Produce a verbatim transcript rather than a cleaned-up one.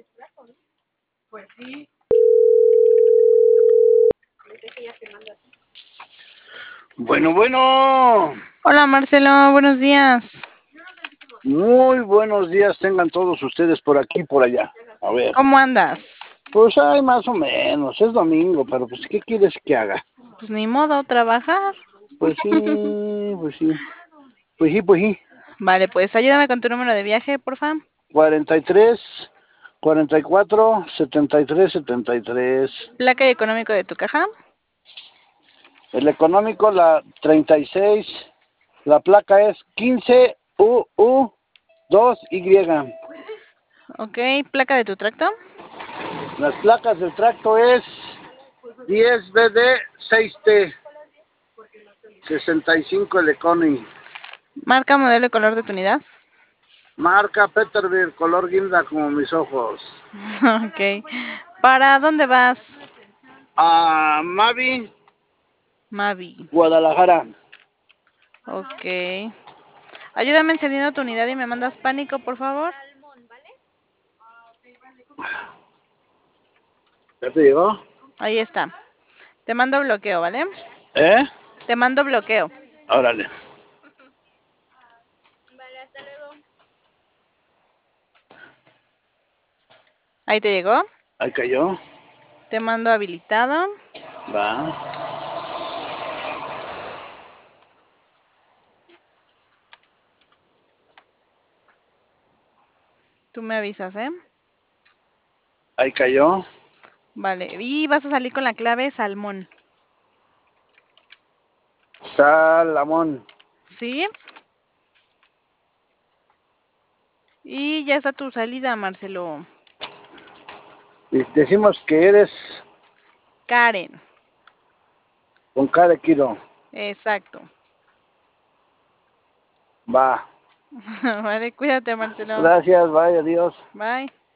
Bueno, bueno. Hola Marcelo, buenos días. Muy buenos días tengan todos ustedes por aquí y por allá. A ver. ¿Cómo andas? Pues hay más o menos, es domingo, pero pues ¿qué quieres que haga? Pues ni modo, trabajar. Pues sí, pues sí. Pues sí, pues sí. Vale, pues ayúdame con tu número de viaje, porfa. cuarenta y tres, cuarenta y cuatro, setenta y tres, setenta y tres. Placa y económico de tu caja. El económico, la treinta y seis. La placa es quince U U dos Y. Ok, placa de tu tracto. Las placas del tracto es diez B D seis T sesenta y cinco el Econi. Marca, modelo y color de tu unidad. Marca Peterbilt, color guinda como mis ojos. Ok. ¿Para dónde vas? A Mavi, Mavi. Guadalajara. Ok. Ayúdame encendiendo tu unidad y me mandas pánico, por favor. ¿Ya te llegó? Ahí está. Te mando bloqueo, ¿vale? ¿Eh? Te mando bloqueo. Órale. Vale, hasta luego. Ahí te llegó. Ahí cayó. Te mando habilitado. Va. Tú me avisas, ¿eh? Ahí cayó. Vale. Y vas a salir con la clave salmón. Salamón. ¿Sí? Y ya está tu salida, Marcelo. Y decimos que eres Karen. con cada kilo. Exacto. Va. Vale, cuídate, Marcelo. Gracias, vaya, adiós. Bye.